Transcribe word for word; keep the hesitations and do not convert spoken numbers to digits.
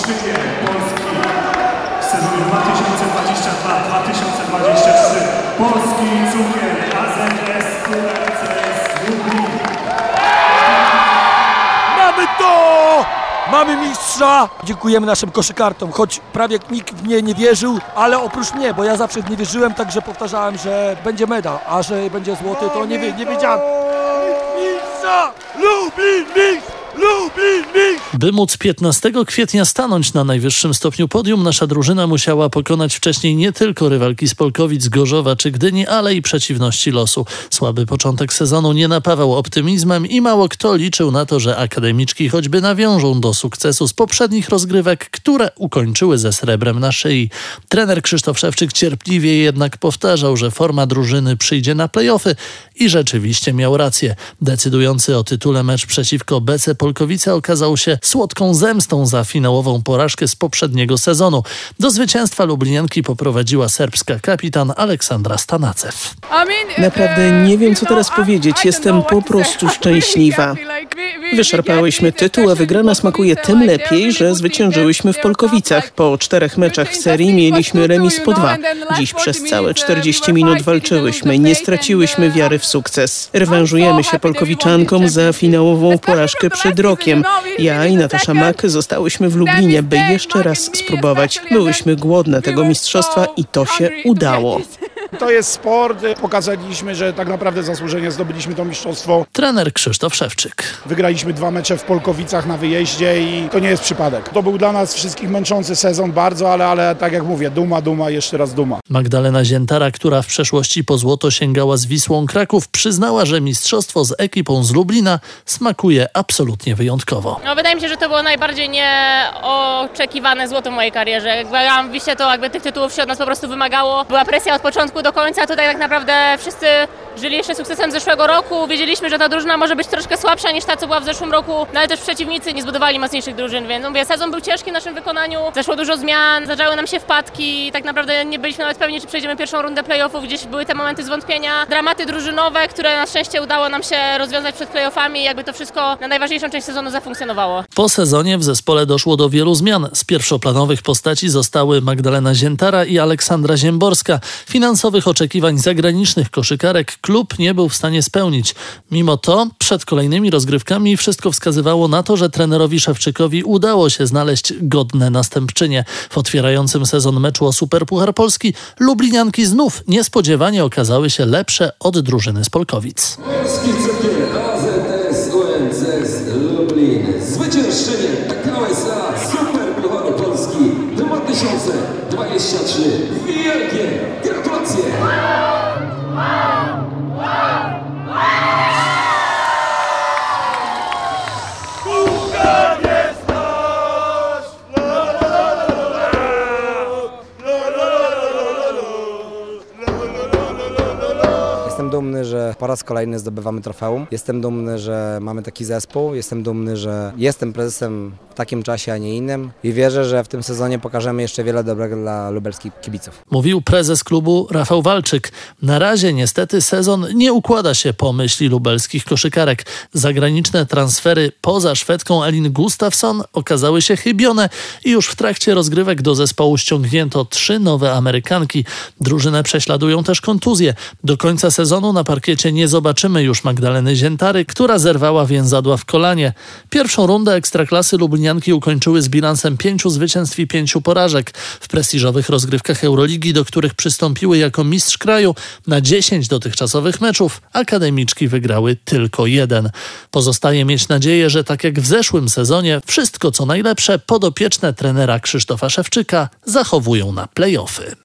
szyję Polski w sezonie dwa tysiące dwudziestym drugim dwa tysiące dwudziestym trzecim. Polski cukier A Z S U R C S Lublin. Mamy to! Mamy mistrza! Dziękujemy naszym koszykartom, choć prawie nikt w mnie nie wierzył, ale oprócz mnie, bo ja zawsze w nie wierzyłem, także powtarzałem, że będzie medal, a że będzie złoty, to nie, nie wiedziałem. Mistrza! Lublin, mistrz! Lublin, mistrz! By móc piętnastego kwietnia stanąć na najwyższym stopniu podium, nasza drużyna musiała pokonać wcześniej nie tylko rywalki z Polkowic, Gorzowa czy Gdyni, ale i przeciwności losu. Słaby początek sezonu nie napawał optymizmem i mało kto liczył na to, że akademiczki choćby nawiążą do sukcesu z poprzednich rozgrywek, które ukończyły ze srebrem na szyi. Trener Krzysztof Szewczyk cierpliwie jednak powtarzał, że forma drużyny przyjdzie na play-offy i rzeczywiście miał rację. Decydujący o tytule mecz przeciwko B C Polkowice okazał się słodką zemstą za finałową porażkę z poprzedniego sezonu. Do zwycięstwa Lublinianki poprowadziła serbska kapitan Aleksandra Stanacew. Naprawdę nie wiem, co teraz powiedzieć. Jestem po prostu szczęśliwa. Wyszarpałyśmy tytuł, a wygrana smakuje tym lepiej, że zwyciężyłyśmy w Polkowicach. Po czterech meczach w serii mieliśmy remis po dwa. Dziś przez całe czterdzieści minut walczyłyśmy. Nie straciłyśmy wiary w sukces. Rewanżujemy się Polkowiczankom za finałową porażkę przed rokiem. Ja i Natasza Mak zostałyśmy w Lublinie, by jeszcze raz spróbować. Byłyśmy głodne tego mistrzostwa i to się udało. To jest sport. Pokazaliśmy, że tak naprawdę zasłużenie zdobyliśmy to mistrzostwo. Trener Krzysztof Szewczyk. Wygraliśmy dwa mecze w Polkowicach na wyjeździe i to nie jest przypadek. To był dla nas wszystkich męczący sezon bardzo, ale, ale tak jak mówię, duma, duma, jeszcze raz duma. Magdalena Ziętara, która w przeszłości po złoto sięgała z Wisłą Kraków, przyznała, że mistrzostwo z ekipą z Lublina smakuje absolutnie wyjątkowo. No, wydaje mi się, że to było najbardziej nieoczekiwane złoto w mojej karierze. Jak grałam w Wiśle, to jakby tych tytułów się od nas po prostu wymagało. Była presja od początku do końca, tutaj tak naprawdę wszyscy żyli jeszcze sukcesem zeszłego roku. Wiedzieliśmy, że ta drużyna może być troszkę słabsza niż ta, co była w zeszłym roku, no ale też przeciwnicy nie zbudowali mocniejszych drużyn, więc mówię, sezon był ciężki w naszym wykonaniu, zaszło dużo zmian, zdarzały nam się wpadki i tak naprawdę nie byliśmy nawet pewni, czy przejdziemy pierwszą rundę playoffów, gdzieś były te momenty zwątpienia, dramaty drużynowe, które na szczęście udało nam się rozwiązać przed playoffami i jakby to wszystko na najważniejszą część sezonu zafunkcjonowało. Po sezonie w zespole doszło do wielu zmian. Z pierwszoplanowych postaci zostały Magdalena Ziętara i Aleksandra Ziemborska. Finansowych oczekiwań zagranicznych koszykarek klub nie był w stanie spełnić. Mimo to przed kolejnymi rozgrywkami wszystko wskazywało na to, że trenerowi Szewczykowi udało się znaleźć godne następczynie. W otwierającym sezon meczu o Superpuchar Polski Lublinianki znów niespodziewanie okazały się lepsze od drużyny z Polkowic. Polski cukier A Z S U R C S Lublin. Zwyciężczynie K S A Superpucharu Polski dwa tysiące dwudziesty trzeci. Wielkie gratulacje! Jestem dumny, że po raz kolejny zdobywamy trofeum. Jestem dumny, że mamy taki zespół. Jestem dumny, że jestem prezesem w takim czasie, a nie innym. I wierzę, że w tym sezonie pokażemy jeszcze wiele dobrego dla lubelskich kibiców. Mówił prezes klubu Rafał Walczyk. Na razie niestety sezon nie układa się po myśli lubelskich koszykarek. Zagraniczne transfery poza Szwedką Elin Gustafsson okazały się chybione i już w trakcie rozgrywek do zespołu ściągnięto trzy nowe Amerykanki. Drużynę prześladują też kontuzje. Do końca sezonu na parkiecie nie zobaczymy już Magdaleny Ziętary, która zerwała więzadła w kolanie. Pierwszą rundę Ekstraklasy Lublinianki ukończyły z bilansem pięciu zwycięstw i pięciu porażek. W prestiżowych rozgrywkach Euroligi, do których przystąpiły jako mistrz kraju, na dziesięć dotychczasowych meczów akademiczki wygrały tylko jeden. Pozostaje mieć nadzieję, że tak jak w zeszłym sezonie, wszystko co najlepsze podopieczne trenera Krzysztofa Szewczyka zachowują na play-offy.